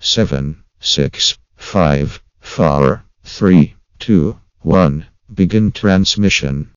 7, 6, 5, 4, 3, 2, 1. Begin transmission.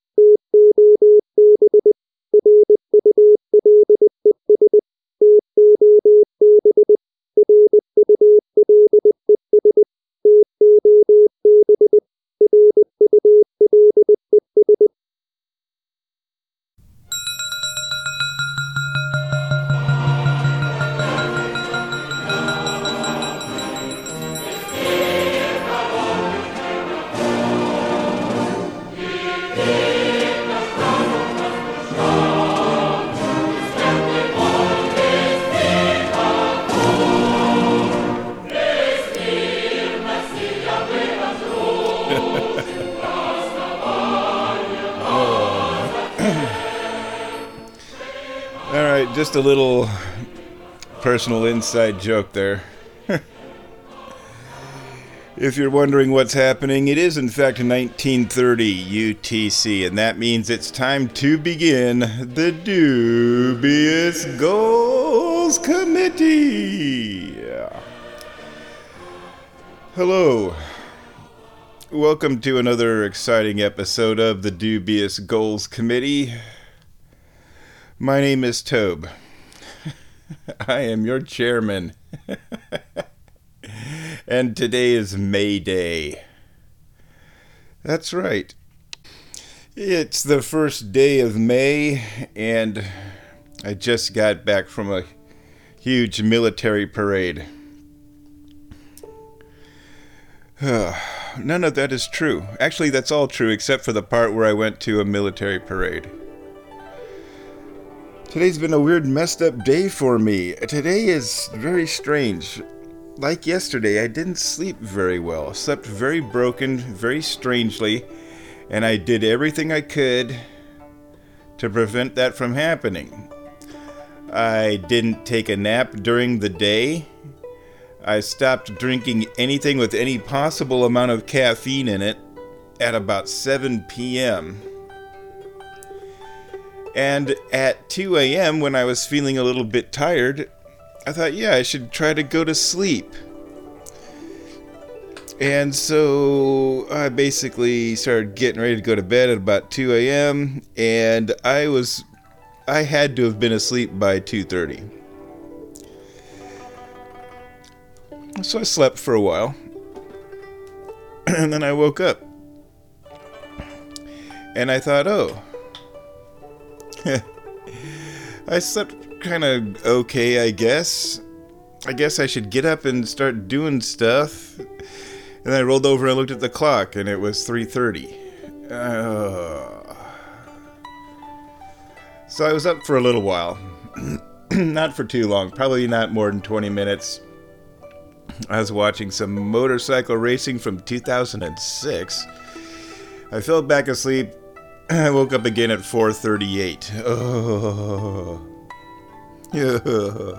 Alright, just a little personal inside joke there. If you're wondering what's happening, it is in fact 1930 UTC, and that means it's time to begin the Dubious Goals Committee. Hello. Welcome to another exciting episode of the Dubious Goals Committee. My name is Tobe. I am your chairman. And today is May Day. That's right. It's the first day of May, and I just got back from a huge military parade. None of that is true. Actually, that's all true except for the part where I went to a military parade. Today's been a weird, messed up day for me. Today is very strange. Like yesterday, I didn't sleep very well. I slept very broken, very strangely, and I did everything I could to prevent that from happening. I didn't take a nap during the day. I stopped drinking anything with any possible amount of caffeine in it at about 7 p.m. And at 2 a.m., when I was feeling a little bit tired, I thought, yeah, I should try to go to sleep. And so I basically started getting ready to go to bed at about 2 a.m., and I had to have been asleep by 2:30. So I slept for a while, and then I woke up, and I thought, oh, I slept kind of okay, I guess. I guess I should get up and start doing stuff. And then I rolled over and looked at the clock, and it was 3:30. So I was up for a little while. Not for too long, probably not more than 20 minutes. I was watching some motorcycle racing from 2006. I fell back asleep. I woke up again at 4:38. Oh. Yeah.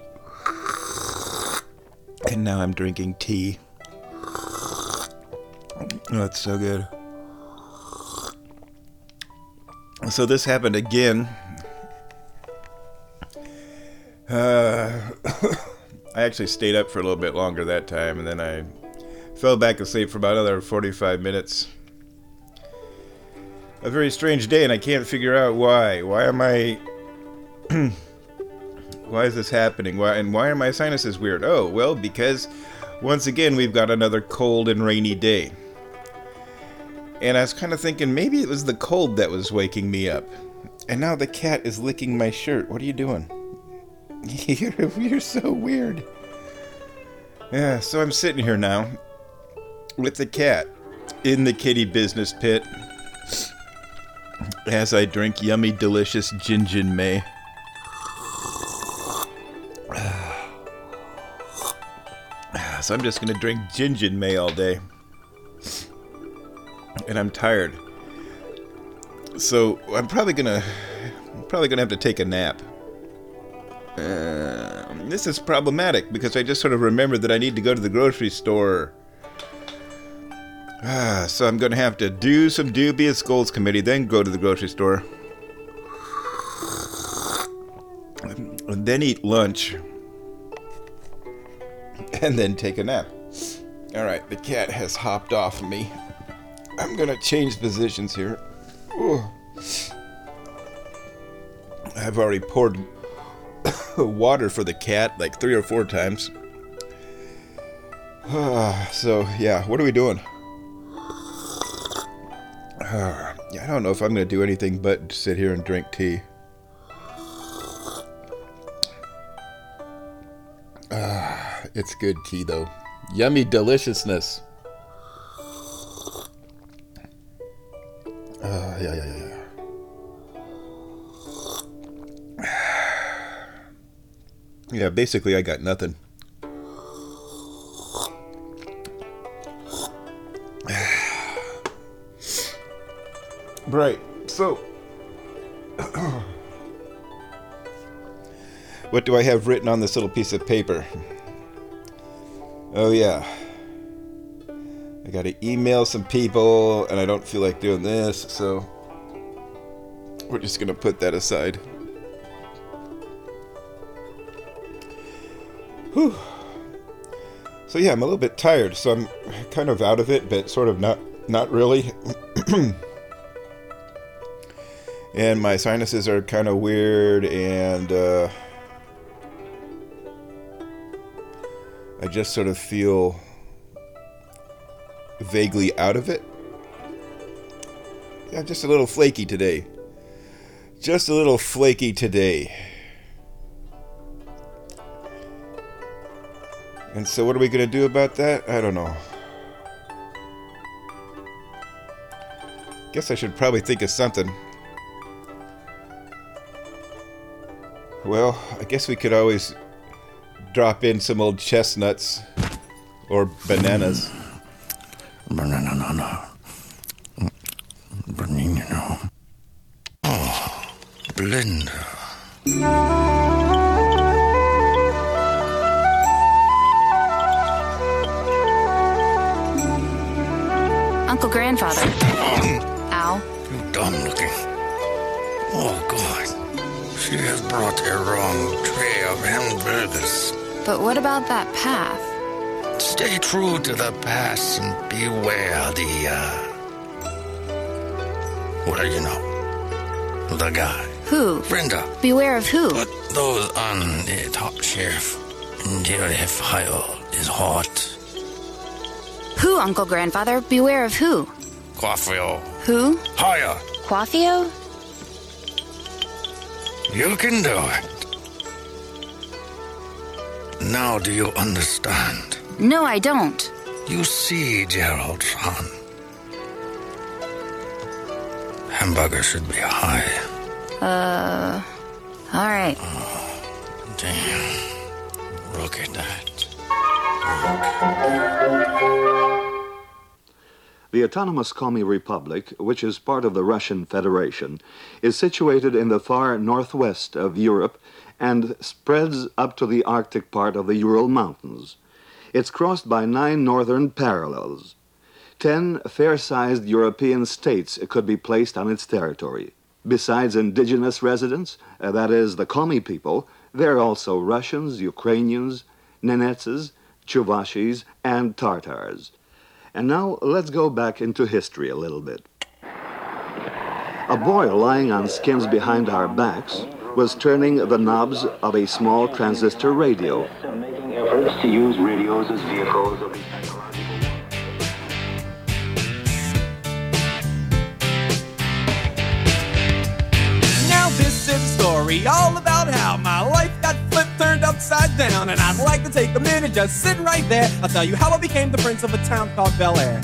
And now I'm drinking tea. Oh, it's so good. So this happened again. I actually stayed up for a little bit longer that time, and then I fell back asleep for about another 45 minutes. A very strange day, and I can't figure out why. Why am I... Why is this happening? Why are my sinuses weird? Oh, well, because once again we've got another cold and rainy day. And I was kind of thinking maybe it was the cold that was waking me up. And now the cat is licking my shirt. What are you doing? You're so weird. Yeah, so I'm sitting here now with the cat in the kitty business pit as I drink yummy, delicious Gin May. So I'm just going to drink Gin May all day. And I'm tired. So I'm probably going to have to take a nap. This is problematic because I just sort of remembered that I need to go to the grocery store. So I'm going to have to do some Dubious Goals Committee, then go to the grocery store. And then eat lunch. and then take a nap. Alright, the cat has hopped off of me. I'm gonna change positions here. Ooh. I've already poured water for the cat like 3 or 4 times. So, yeah, what are we doing? I don't know if I'm going to do anything but sit here and drink tea. It's good tea, though. Yummy deliciousness. Yeah. Yeah, basically I got nothing. Right, so what do I have written on this little piece of paper? Oh yeah, I gotta email some people and I don't feel like doing this, so we're just gonna put that aside. Whew. So yeah, I'm a little bit tired, so I'm kind of out of it, but sort of not really. And my sinuses are kind of weird, and I just sort of feel vaguely out of it. Yeah, just a little flaky today. Just a little flaky today. And so what are we going to do about that? I don't know. Guess I should probably think of something. Well, I guess we could always drop in some old chestnuts or bananas. Banana. Oh, blender. Uncle Grandfather. Ow. You dumb looking. Oh, God. She has brought a wrong tray of hamburgers. But what about that path? Stay true to the past and beware what do you know? The guy. Who? Brenda. Beware of who? Put those on the top shelf until the fire is hot. Who, Uncle Grandfather? Beware of who? Quaffio. Who? Higher. Quaffio? You can do it. Now do you understand? No, I don't. You see, Gerald, son. Hamburger should be high. All right. Oh, damn. Look at that. The autonomous Komi Republic, which is part of the Russian Federation, is situated in the far northwest of Europe and spreads up to the Arctic part of the Ural Mountains. It's crossed by 9 northern parallels. 10 fair-sized European states could be placed on its territory. Besides indigenous residents, that is, the Komi people, there are also Russians, Ukrainians, Nenetses, Chuvashis, and Tartars. And now let's go back into history a little bit. A boy lying on skins behind our backs was turning the knobs of a small transistor radio. Making efforts to use radios as vehicles of Now this is a story all about how my life got flipped, turned upside down, and I'd like to take a minute just sitting right there. I'll tell you how I became the prince of a town called Bel Air.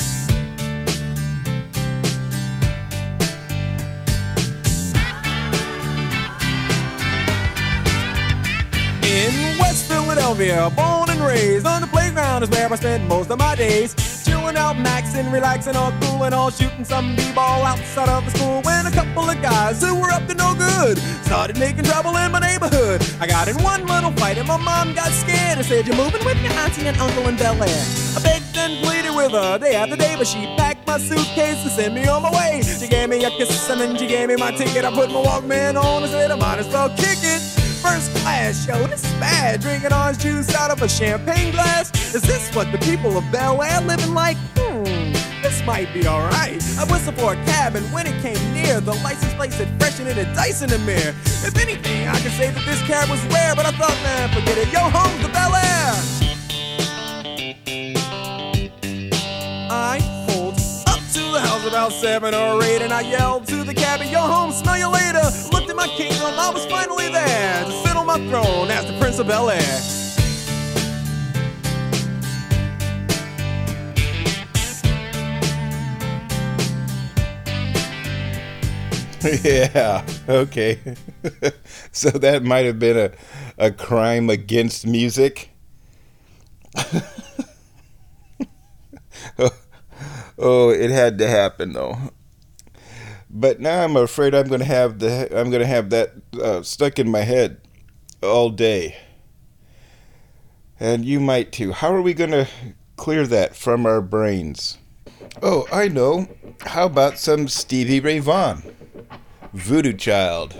In West Philadelphia, born and raised, on the playground is where I spend most of my days. Chilling out, maxing, relaxing, all cool and all, shooting some b-ball outside of the school. When a couple of guys who were up to no good started making trouble in my neighborhood. I got in one little fight and my mom got scared and said, "You're moving with your auntie and uncle in Bel Air." I begged and pleaded with her day after day, but she packed my suitcase to send me on my way. She gave me a kiss and then she gave me my ticket. I put my Walkman on and said I might as well kick it. First class, yo, this is bad. Drinking orange juice out of a champagne glass. Is this what the people of Bel Air living like? This might be alright. I whistled for a cab, and when it came near, the license plate said fresh and it had dice in the mirror. If anything, I could say that this cab was rare, but I thought, man, forget it. Yo, home to Bel Air. I pulled up to the house about 7 or 8, and I yelled to the cabby, yo, home, smell you later. Looked at my kingdom, I was finally there to sit on my throne as the Prince of Bel Air. Yeah, okay. So that might have been a crime against music. Oh, it had to happen though. But now I'm afraid I'm gonna have that stuck in my head all day. And you might too. How are we gonna clear that from our brains? Oh, I know. How about some Stevie Ray Vaughan? Voodoo Child.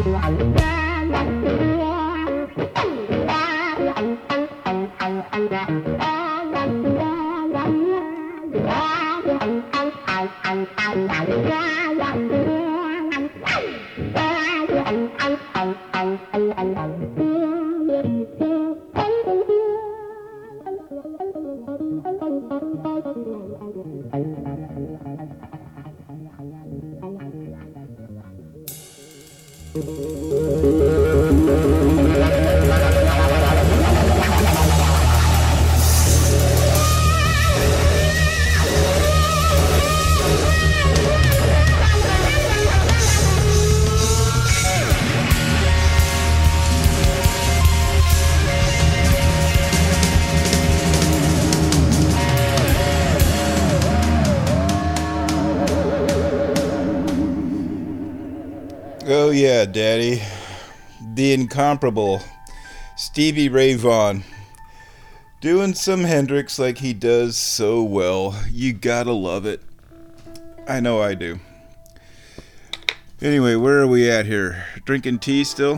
Oh yeah, Daddy. The incomparable Stevie Ray Vaughan. Doing some Hendrix like he does so well. You gotta love it. I know I do. Anyway, where are we at here? Drinking tea still?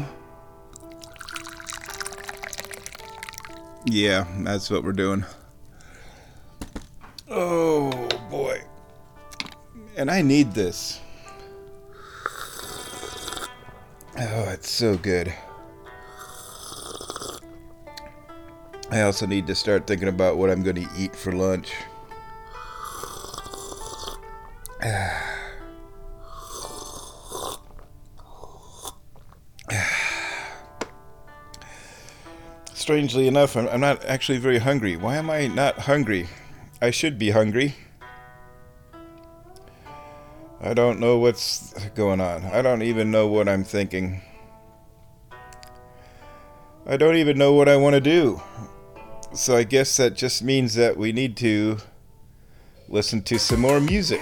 Yeah, that's what we're doing. Oh boy. And I need this. Oh, it's so good. I also need to start thinking about what I'm going to eat for lunch. Strangely enough, I'm not actually very hungry. Why am I not hungry? I should be hungry. I don't know what's going on. I don't even know what I'm thinking. I don't even know what I want to do. So I guess that just means that we need to listen to some more music.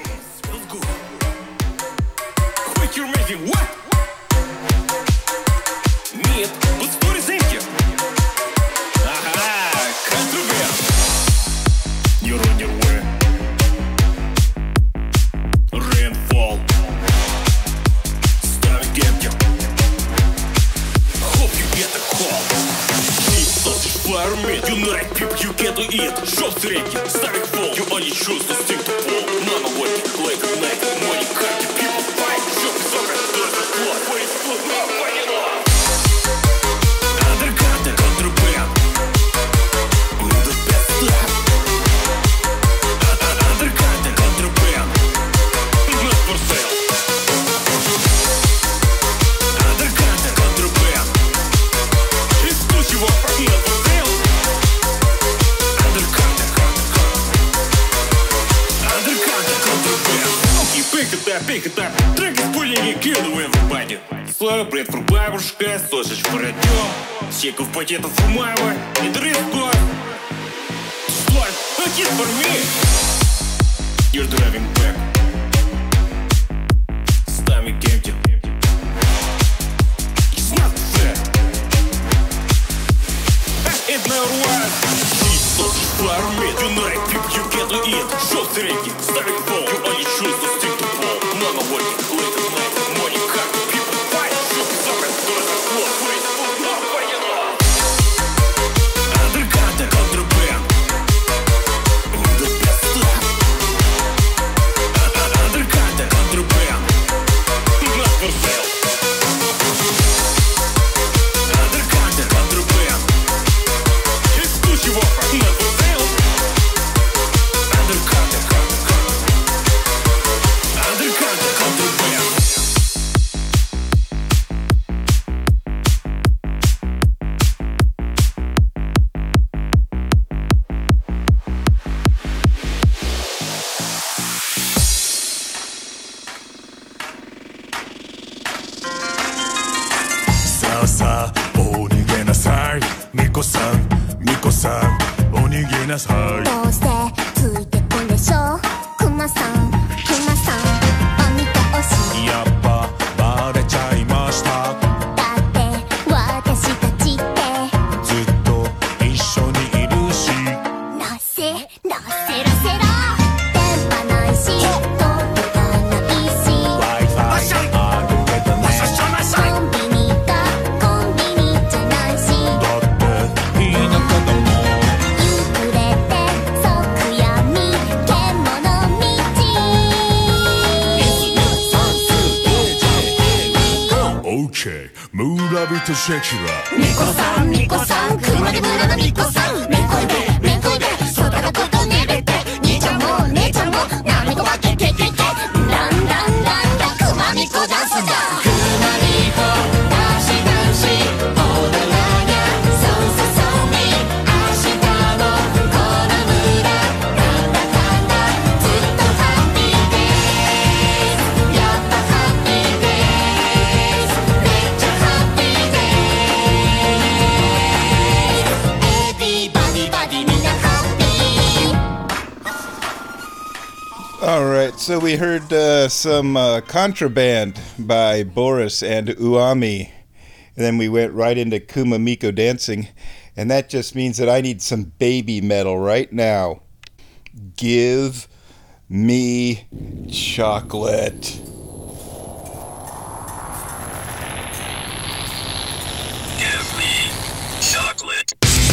Unite people, you get to eat. Show средний, ставить фол. You only choose to stick to pole. None of working, late at night. Money, carty, people fight. Show me something, there's a plot. Wait, food, not fighting off. Underground, the contraband. The best stuff. Underground, the contraband. Not for sale. Underground, the contraband. Exclusive offer, not for sale. Pick it up, треки с пыльники кидываем в баде. Слава, бред, бабушка, сосич породем. Сиков, пакетов, фумаева, и дресс-код. Стой, a kiss for me. You're driving back. Stomach empty. It's not fair. It's not right. Сосич в армии, unite people, you get to eat. Show средний, ставить фол, you only choose to stick to pole. None of working, late at night. Money, car, people fight. Show me something, there's a plot. Wait, food, not fighting off. Underground, the contraband. The best stuff. Underground, the contraband. Not for sale. Underground, the contraband. Exclusive offer, not for sale. Underground, the contraband. Underground, the contraband. さあお逃げなさいミコさんミコさんお逃げなさいどうしてついてくんでしょうクマさんクマさんお見通しやっぱバレちゃいましただって私たちってずっと一緒にいるしなせらせら電波ないし届かないし Wi-Fi あるけどねコンビニ OK 村人シェキラみこさんみこさん熊手村のみこさんめこいでめこいで外のことねれて兄ちゃんも姉ちゃんもなみこばけけけけだんだんだんだん熊みこダンスだ熊みこダンシダンシ踊らにゃそうそうそうみ明日もこの村なんだかんだずっとハッピーデーやっぱハッピーデーめっちゃハッピーデーエビバディバディみんなハッピー All right, so we heard some Contraband by Boris and Uami, and then we went right into Kumamiko dancing, and that just means that I need some baby metal right now. Give me chocolate. Give me chocolate.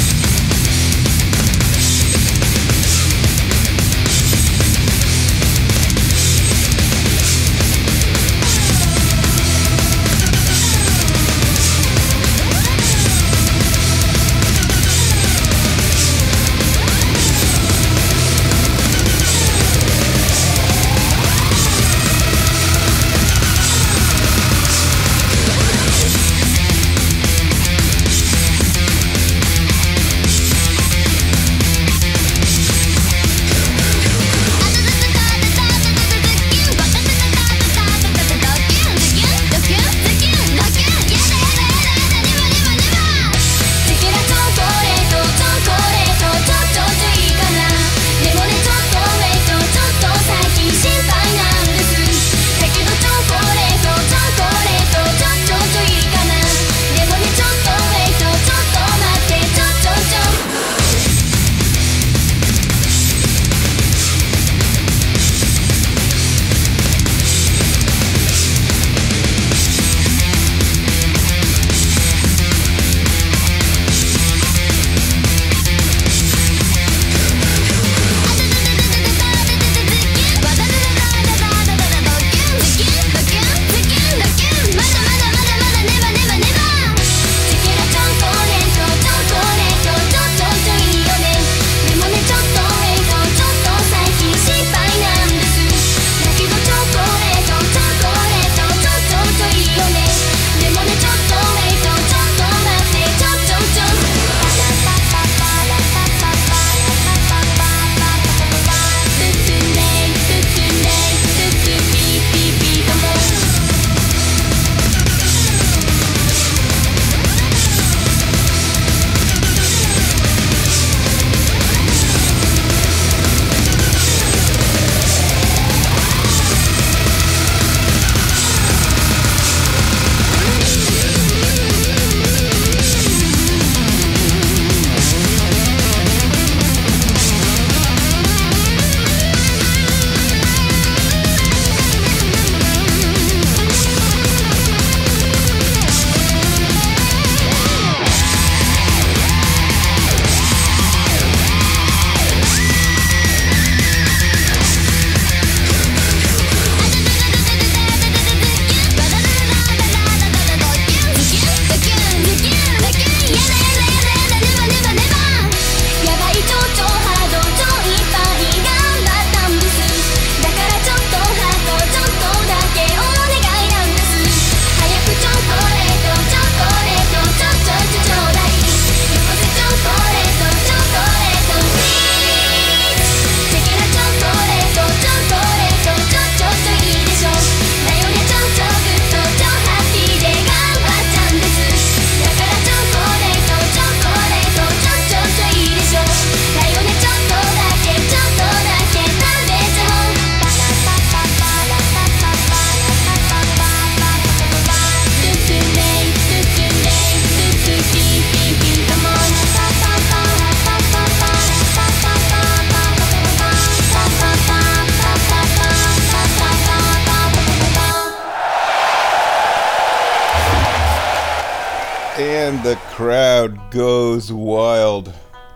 And the crowd goes wild.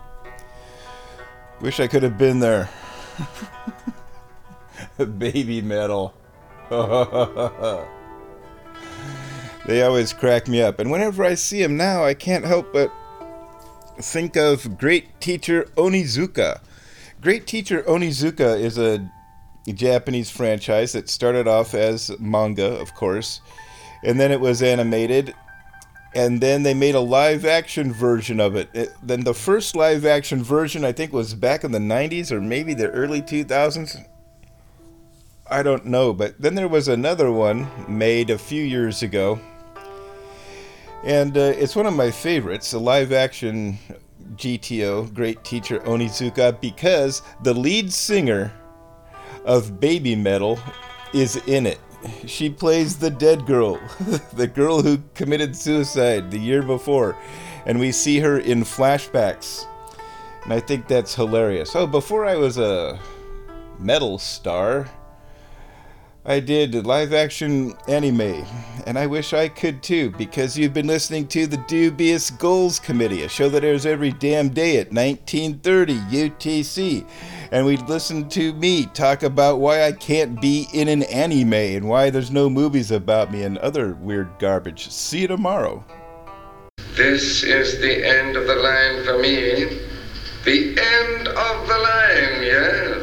Wish I could have been there. Baby metal. They always crack me up. And whenever I see him now, I can't help but think of Great Teacher Onizuka. Great Teacher Onizuka is a Japanese franchise that started off as manga, of course, and then it was animated, and then they made a live-action version of it. Then the first live-action version, I think, was back in the 90s or maybe the early 2000s. I don't know, but then there was another one made a few years ago, and it's one of my favorites, a live-action GTO, Great Teacher Onizuka, because the lead singer of Baby Metal is in it. She plays the dead girl, the girl who committed suicide the year before, and we see her in flashbacks, and I think that's hilarious. Oh, before I was a metal star, I did live-action anime, and I wish I could too, because you've been listening to the Dubious Goals Committee, a show that airs every damn day at 1930 UTC, and we listen to me talk about why I can't be in an anime, and why there's no movies about me, and other weird garbage. See you tomorrow. This is the end of the line for me. The end of the line, yes.